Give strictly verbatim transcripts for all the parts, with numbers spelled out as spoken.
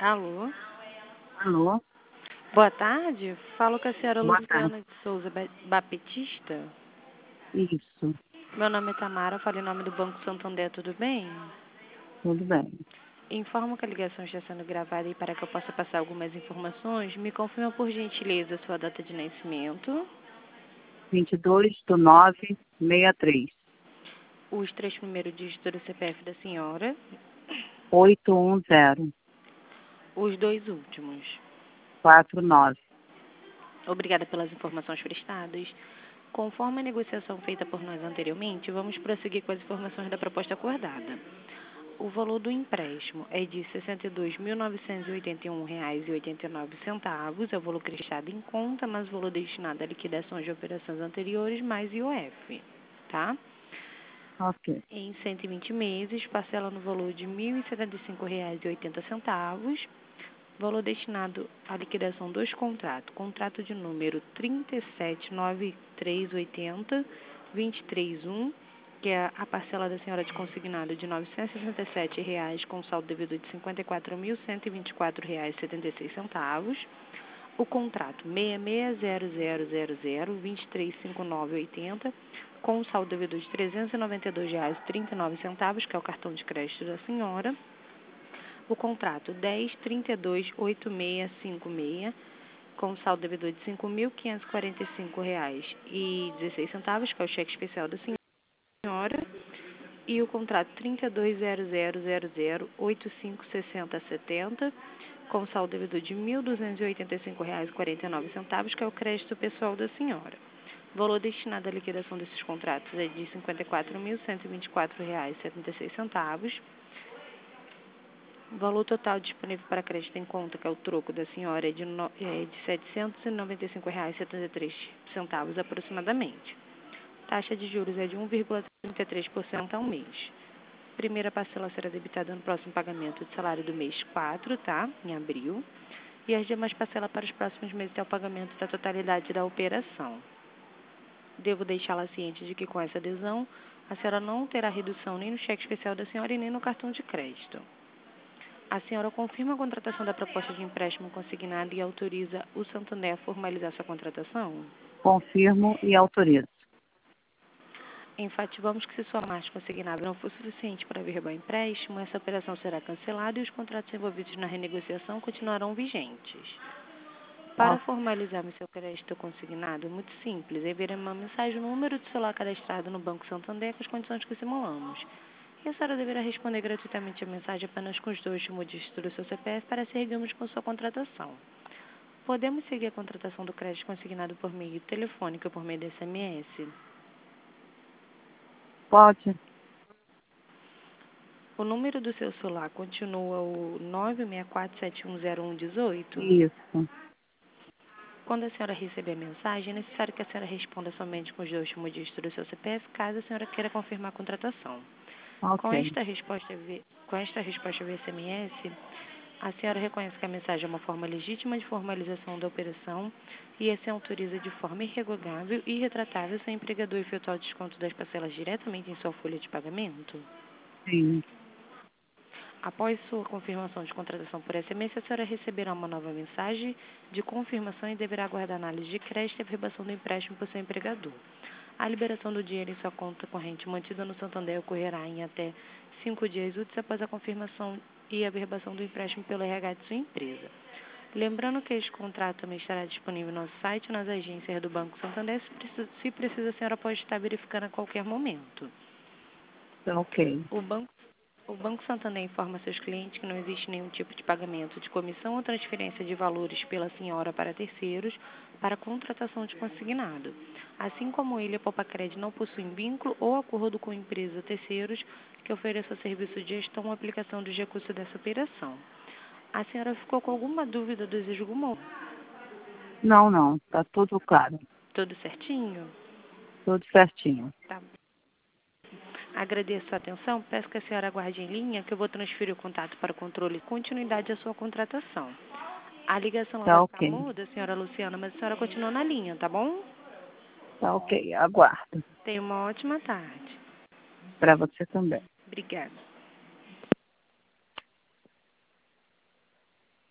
Alô? Alô? Boa tarde. Falo com a senhora Boa Luciana tarde. de Souza Ba- Baptista. Isso, Meu nome é Tamara, falo em nome do Banco Santander, tudo bem? tudo bem. Informo que a ligação está sendo gravada e para que eu possa passar algumas informações, me confirma por gentileza a sua data de nascimento, vinte e dois do nove sessenta e três. os três primeiros dígitos do C P F da senhora, oito um zero os dois últimos. quatro nove. Obrigada pelas informações prestadas. Conforme a negociação feita por nós anteriormente, vamos prosseguir com as informações da proposta acordada. O valor do empréstimo é de sessenta e dois mil novecentos e oitenta e um reais e oitenta e nove centavos, é o valor prestado em conta, mas o valor destinado à liquidação de operações anteriores mais I O F, tá? Ok. Em cento e vinte meses, parcela no valor de mil e setenta e cinco reais e oitenta centavos, valor destinado à liquidação dos contratos. Contrato de número trinta e sete nove três oitenta vinte e três um, que é a parcela da senhora de consignado de novecentos e sessenta e sete reais, com saldo devedor de cinquenta e quatro mil cento e vinte e quatro reais e setenta e seis centavos. O contrato seis seis zero zero zero zero vinte e três cinquenta e nove oitenta, com saldo devedor de trezentos e noventa e dois reais e trinta e nove centavos, que é o cartão de crédito da senhora. O contrato dez trinta e dois oitenta e seis cinquenta e seis, com saldo devedor de cinco mil quinhentos e quarenta e cinco reais e dezesseis centavos, que é o cheque especial da senhora, e o contrato trinta e dois zero zero zero zero oitenta e cinco sessenta setenta, com saldo devedor de mil duzentos e oitenta e cinco reais e quarenta e nove centavos, que é o crédito pessoal da senhora. O valor destinado à liquidação desses contratos é de cinquenta e quatro mil cento e vinte e quatro reais e setenta e seis centavos. O valor total disponível para crédito em conta, que é o troco da senhora, é de, no, é de setecentos e noventa e cinco reais e setenta e três centavos aproximadamente. Taxa de juros é de um vírgula trinta e três por cento ao mês. Primeira parcela será debitada no próximo pagamento de salário do mês quatro, tá? Em abril. E as demais parcelas para os próximos meses até o pagamento da totalidade da operação. Devo deixá-la ciente de que com essa adesão, a senhora não terá redução nem no cheque especial da senhora e nem no cartão de crédito. A senhora confirma a contratação da proposta de empréstimo consignado e autoriza o Santander a formalizar sua contratação? Confirmo e autorizo. Enfatizamos que se sua margem consignada não for suficiente para averbar o empréstimo, essa operação será cancelada e os contratos envolvidos na renegociação continuarão vigentes. Para Ok. formalizar o seu crédito consignado, é muito simples, enviaremos uma mensagem no número de celular cadastrado no Banco Santander com as condições que simulamos. E a senhora deverá responder gratuitamente a mensagem apenas com os dois últimos dígitos do seu C P F para seguirmos com sua contratação. Podemos seguir a contratação do crédito consignado por meio telefônico ou por meio de S M S? Pode? O número do seu celular continua o nove seis quatro sete um zero um um oito? Isso. Quando a senhora receber a mensagem, é necessário que a senhora responda somente com os dois últimos dígitos do seu C P F, caso a senhora queira confirmar a contratação. Com Ok. esta resposta, vi- com esta resposta via S M S, a senhora reconhece que a mensagem é uma forma legítima de formalização da operação e assim autoriza de forma irrevogável e retratável seu empregador efetuar o desconto das parcelas diretamente em sua folha de pagamento? Sim. Após sua confirmação de contratação por S M S, a senhora receberá uma nova mensagem de confirmação e deverá aguardar análise de crédito e averbação do empréstimo por seu empregador. A liberação do dinheiro em sua conta corrente mantida no Santander ocorrerá em até cinco dias úteis após a confirmação e averbação do empréstimo pelo R H de sua empresa. Lembrando que este contrato também estará disponível no nosso site e nas agências do Banco Santander. Se precisa, se precisa, a senhora pode estar verificando a qualquer momento. Ok. O Banco, o Banco Santander informa seus clientes que não existe nenhum tipo de pagamento de comissão ou transferência de valores pela senhora para terceiros para contratação de consignado. Assim como ele, a Popacred não possui vínculo ou acordo com empresa ou terceiros que ofereça serviço de gestão ou aplicação dos recursos dessa operação. A senhora ficou com alguma dúvida, deseja alguma? Não, não. Tá tudo claro. Tudo certinho? Tudo certinho. Tá. Agradeço a atenção. Peço que a senhora aguarde em linha, que eu vou transferir o contato para o controle e continuidade da sua contratação. A ligação ela vai Tá ficar ok. muda, senhora Luciana, mas a senhora continua na linha, tá bom? Tá ok. Aguardo. Tenha uma ótima tarde. Para você também. Obrigada.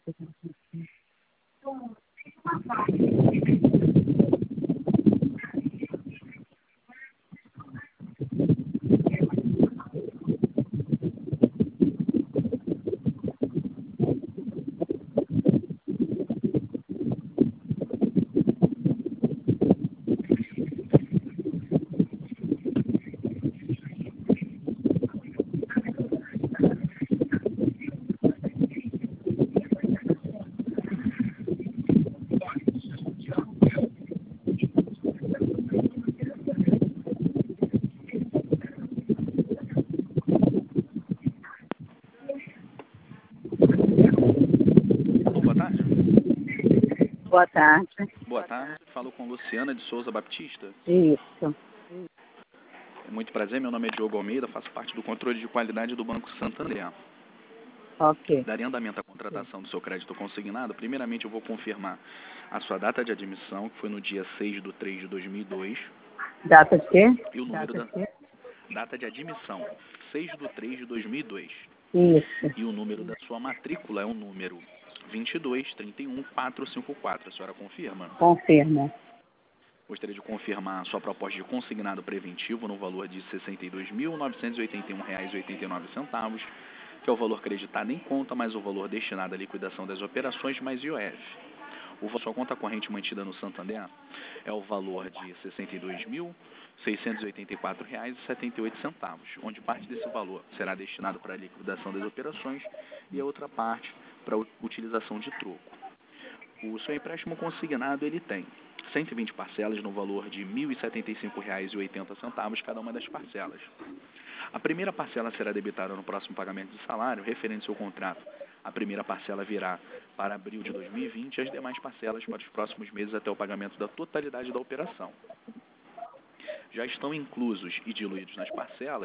Boa tarde. Boa tarde. Boa tarde. Falo com Luciana de Souza Baptista. Isso. É muito prazer, meu nome é Diogo Almeida, faço parte do controle de qualidade do Banco Santander. Ok. Daria andamento à contratação do seu crédito consignado. Primeiramente eu vou confirmar a sua data de admissão, que foi no dia seis de três de dois mil e dois. Data de quê? E o número Data da de quê? data de admissão, seis de três de dois mil e dois. Isso. E o número da sua matrícula é o número vinte e dois, trinta e um, quatrocentos e cinquenta e quatro. A senhora confirma? Confirma. Gostaria de confirmar a sua proposta de consignado preventivo no valor de sessenta e dois mil, novecentos e oitenta e um reais e oitenta e nove centavos, que é o valor creditado em conta, mais o valor destinado à liquidação das operações, mais I O F. O valor da sua conta corrente mantida no Santander é o valor de sessenta e dois mil, seiscentos e oitenta e quatro reais e setenta e oito centavos, onde parte desse valor será destinado para a liquidação das operações e a outra parte para a utilização de troco. O seu empréstimo consignado ele tem cento e vinte parcelas no valor de mil e setenta e cinco reais e oitenta centavos cada uma das parcelas. A primeira parcela será debitada no próximo pagamento de salário referente ao seu contrato. A primeira parcela virá para abril de dois mil e vinte e as demais parcelas para os próximos meses até o pagamento da totalidade da operação. Já estão inclusos e diluídos nas parcelas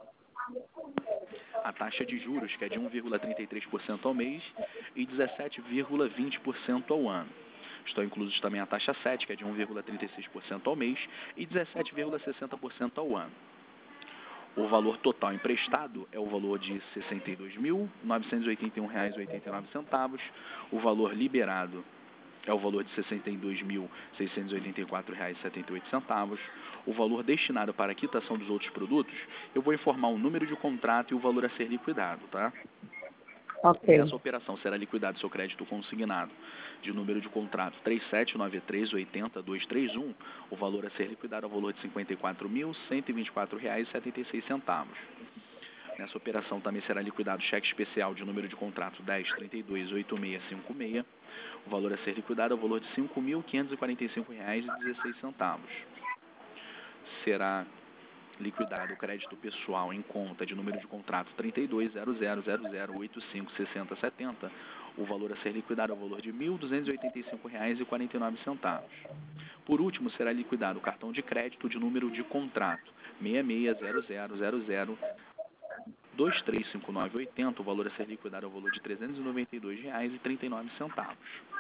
a taxa de juros, que é de um vírgula trinta e três por cento ao mês e dezessete vírgula vinte por cento ao ano. Estão inclusos também a taxa sete, que é de um vírgula trinta e seis por cento ao mês e dezessete vírgula sessenta por cento ao ano. O valor total emprestado é o valor de sessenta e dois mil, novecentos e oitenta e um reais e oitenta e nove centavos. O valor liberado é o valor de sessenta e dois mil, seiscentos e oitenta e quatro reais e setenta e oito centavos. O valor destinado para a quitação dos outros produtos, eu vou informar o número de contrato e o valor a ser liquidado, tá? Ok. Nessa operação será liquidado seu crédito consignado de número de contrato três sete nove três oito zero dois três um. O valor a ser liquidado é o valor de cinquenta e quatro mil, cento e vinte e quatro reais e setenta e seis centavos. Nessa operação também será liquidado cheque especial de número de contrato dez trinta e dois oito seis cinco seis. O valor a ser liquidado é o valor de cinco mil, quinhentos e quarenta e cinco reais e dezesseis centavos. Será liquidado o crédito pessoal em conta de número de contrato trinta e dois zero zero zero zero oito cinco seis zero sete zero. O valor a ser liquidado é o valor de mil, duzentos e oitenta e cinco reais e quarenta e nove centavos. Por último, será liquidado o cartão de crédito de número de contrato seis seis zero zero zero zero dois três cinco nove oito zero. O valor a ser liquidado é o valor de trezentos e noventa e dois reais e trinta e nove centavos.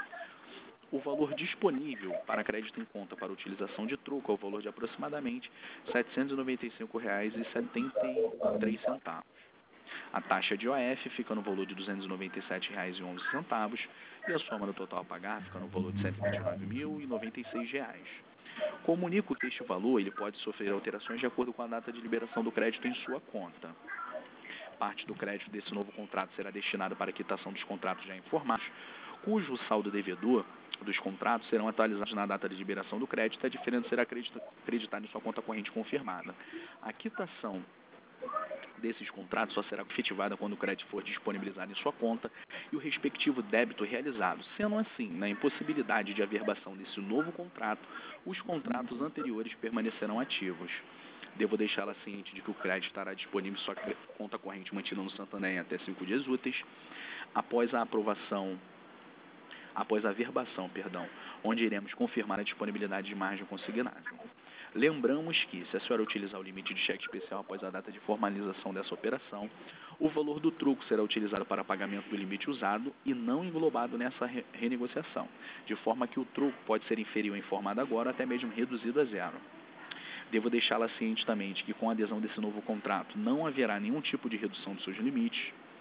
O valor disponível para crédito em conta para utilização de troco é o valor de aproximadamente setecentos e noventa e cinco reais e setenta e três centavos. A taxa de O F fica no valor de duzentos e noventa e sete reais e onze centavos e a soma no total a pagar fica no valor de cento e vinte e nove mil e noventa e seis reais. Comunico que este valor ele pode sofrer alterações de acordo com a data de liberação do crédito em sua conta. Parte do crédito desse novo contrato será destinado para a quitação dos contratos já informados, cujo saldo devedor dos contratos serão atualizados na data de liberação do crédito e a diferença será acreditada em sua conta corrente confirmada. A quitação desses contratos só será efetivada quando o crédito for disponibilizado em sua conta e o respectivo débito realizado. Sendo assim, na impossibilidade de averbação desse novo contrato, os contratos anteriores permanecerão ativos. Devo deixá-la ciente de que o crédito estará disponível em sua conta corrente mantida no Santander em até cinco dias úteis, após a aprovação, após a averbação, perdão, onde iremos confirmar a disponibilidade de margem consignável. Lembramos que, se a senhora utilizar o limite de cheque especial após a data de formalização dessa operação, o valor do troco será utilizado para pagamento do limite usado e não englobado nessa re renegociação, de forma que o troco pode ser inferior informado agora, até mesmo reduzido a zero. Devo deixá-la ciente também de que, com a adesão desse novo contrato, não haverá nenhum tipo de redução dos seus limites.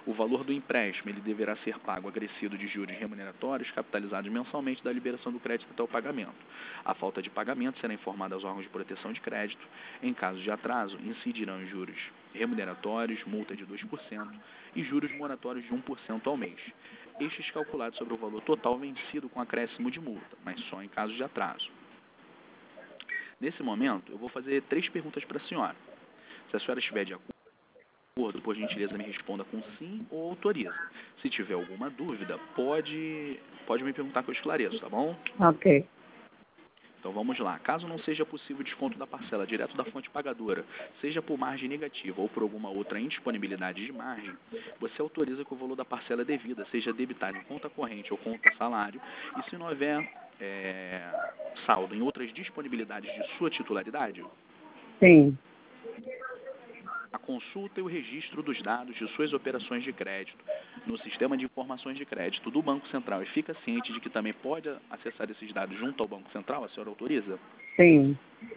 O valor do empréstimo ele deverá ser pago acrescido de juros remuneratórios capitalizados mensalmente da liberação do crédito até o pagamento. A falta de pagamento será informada aos órgãos de proteção de crédito. Em caso de atraso, incidirão em juros remuneratórios, multa de dois por cento e juros moratórios de um por cento ao mês. Estes calculados sobre o valor total vencido com acréscimo de multa, mas só em caso de atraso. Nesse momento, eu vou fazer três perguntas para a senhora. Se a senhora estiver de acordo, por gentileza, me responda com sim ou autoriza. Se tiver alguma dúvida, pode, pode me perguntar que eu esclareço, tá bom? Ok. Então vamos lá. Caso não seja possível desconto da parcela direto da fonte pagadora, seja por margem negativa ou por alguma outra indisponibilidade de margem, você autoriza que o valor da parcela devida seja debitado em conta corrente ou conta salário, e se não houver é, saldo em outras disponibilidades de sua titularidade, Sim. a consulta e o registro dos dados de suas operações de crédito no sistema de informações de crédito do Banco Central, e fica ciente de que também pode acessar esses dados junto ao Banco Central, a senhora autoriza? Sim.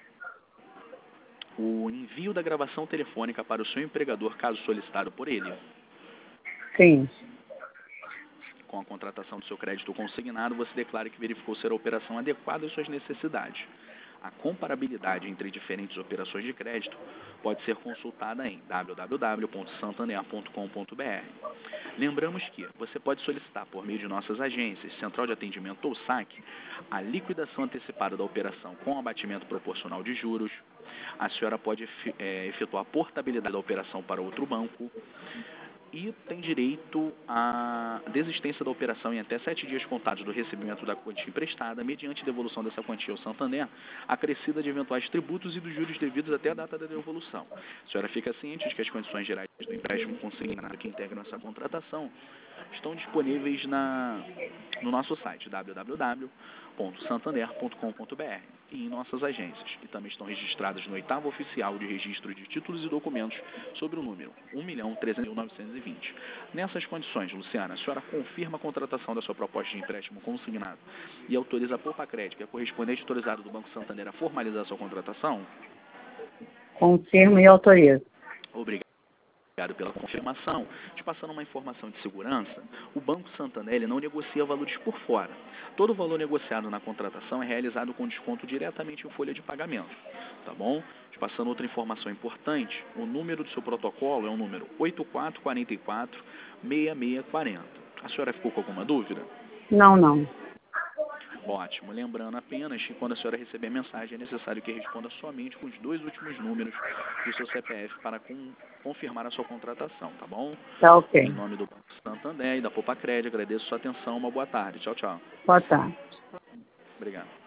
O envio da gravação telefônica para o seu empregador, caso solicitado por ele, Sim. com a contratação do seu crédito consignado, você declara que verificou ser a operação adequada às suas necessidades. A comparabilidade entre diferentes operações de crédito pode ser consultada em w w w ponto santander ponto com ponto b r. Lembramos que você pode solicitar, por meio de nossas agências, Central de Atendimento ou S A C, a liquidação antecipada da operação com abatimento proporcional de juros. A senhora pode é, efetuar a portabilidade da operação para outro banco e tem direito à desistência da operação em até sete dias contados do recebimento da quantia emprestada, mediante devolução dessa quantia ao Santander, acrescida de eventuais tributos e dos juros devidos até a data da devolução. A senhora fica ciente de que as condições gerais do empréstimo consignado que integram essa contratação estão disponíveis na, no nosso site w w w ponto santander ponto com ponto b r e em nossas agências, que também estão registradas no oitavo oficial de registro de títulos e documentos sobre o número um milhão trezentos mil novecentos e vinte. Nessas condições, Luciana, a senhora confirma a contratação da sua proposta de empréstimo consignado e autoriza a Poupa-Crédito, que é correspondente autorizado do Banco Santander, a formalizar a sua contratação? Confirmo e autorizo. Obrigado. Obrigado pela confirmação. Te passando uma informação de segurança, o Banco Santander ele não negocia valores por fora. Todo o valor negociado na contratação é realizado com desconto diretamente em folha de pagamento, tá bom? Te passando outra informação importante, o número do seu protocolo é o número oito quatro quatro quatro, seis seis quatro zero. A senhora ficou com alguma dúvida? Não, não. Ótimo. Lembrando apenas que quando a senhora receber a mensagem é necessário que responda somente com os dois últimos números do seu C P F para com, confirmar a sua contratação, tá bom? Tá ok. Em nome do Banco Santander e da Poupa-Crédito, agradeço a sua atenção. Uma boa tarde. Tchau, tchau. Boa tarde. Obrigado.